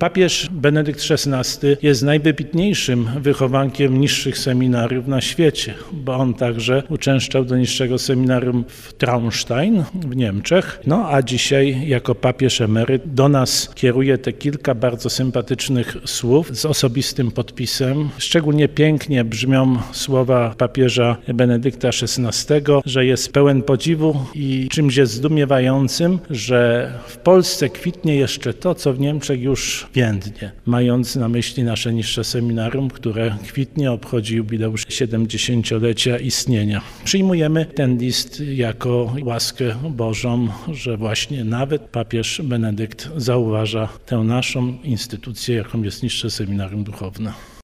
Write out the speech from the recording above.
Papież Benedykt XVI jest najwybitniejszym wychowankiem niższych seminariów na świecie, bo on także uczęszczał do niższego seminarium w Traunstein w Niemczech. No a dzisiaj jako papież emeryt do nas kieruje te kilka bardzo sympatycznych słów z osobistym podpisem. Szczególnie pięknie brzmią słowa papieża Benedykta XVI, że jest pełen podziwu i czymś jest zdumiewającym, że w Polsce kwitnie jeszcze to, co w Niemczech już więdnie, mając na myśli nasze niższe seminarium, które kwitnie obchodzi jubileusz 70-lecia istnienia. Przyjmujemy ten list jako łaskę Bożą, że właśnie nawet papież Benedykt zauważa tę naszą instytucję, jaką jest niższe seminarium duchowne.